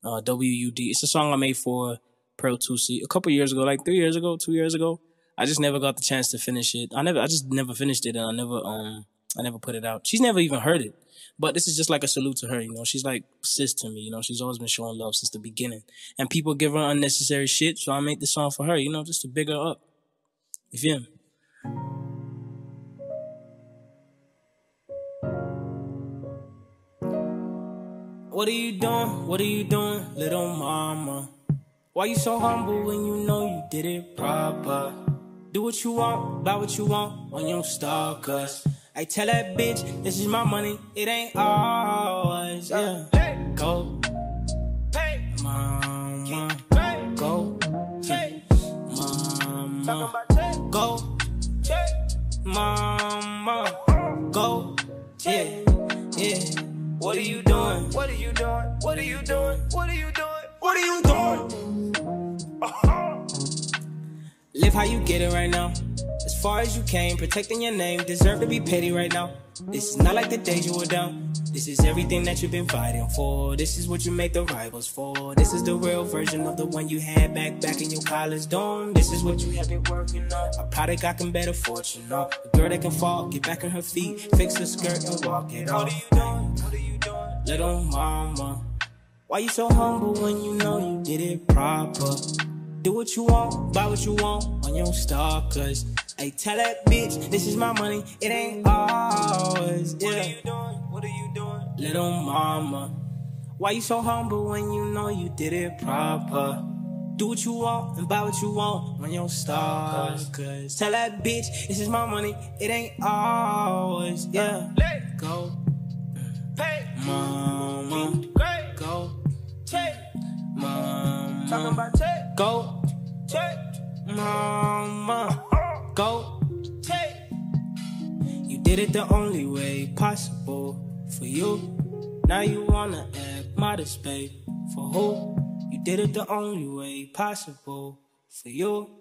WUD. It's a song I made for Pearl 2C a couple years ago, like 3 years ago, 2 years ago. I just never got the chance to finish it. I just never finished it, and I never put it out. She's never even heard it. But this is just like a salute to her, you know. She's like sis to me, you know. She's always been showing love since the beginning. And people give her unnecessary shit, so I made this song for her, you know, just to big her up. You feel me? What are you doing? What are you doing, little mama? Why you so humble when you know you did it proper? Do what you want, buy what you want on your stalkers. I tell that bitch, this is my money, it ain't ours. Yeah, go, mama, go, mama, go, mama, go, yeah, yeah. What are you doing? What are you doing? What are you doing? What are you doing? What are you doing? Live how you get it right now. As far as you came, protecting your name, deserve to be petty right now. This is not like the days you were down. This is everything that you've been fighting for. This is what you make the rivals for. This is the real version of the one you had back in your college dorm. This is what you have been working on. A product I can bet a fortune on. A girl that can fall, get back on her feet, fix her skirt and walk it off. What are you doing? What are you doing? Little mama, why you so humble when you know you did it proper? Do what you want, buy what you want on your stalkers. I tell that bitch, this is my money, it ain't ours. Yeah. What are you doing? What are you doing? Little mama, why you so humble when you know you did it proper? Do what you want and buy what you want on your stalkers. Tell that bitch, this is my money, it ain't ours. Yeah. Go, mama, go, mama, go, mama, go. You did it the only way possible for you. Now you wanna act modest, babe. For who? You did it the only way possible for you.